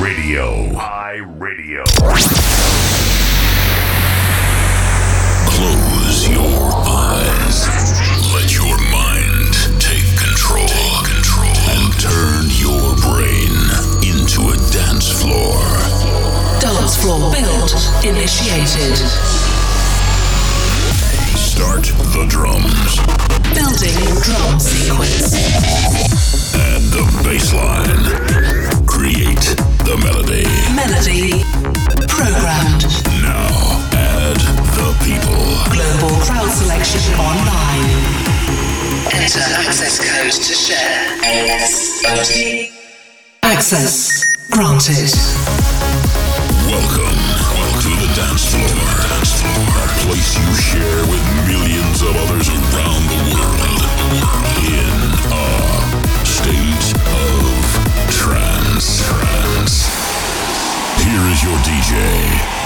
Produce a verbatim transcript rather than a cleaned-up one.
iRadio. iRadio. Close your eyes. Let your mind take control. Take control. And turn your brain into a dance floor. Dance floor build initiated. Start the drums. Building drum sequence. Add the bass line. Create the melody. Melody programmed. Now add the people. Global crowd selection online. Enter access code to share. S O T. Access granted. Welcome, welcome to the dance floor. Dance floor, a place you share with millions of others around the world. In a state of trance. Trance. Here is your D J,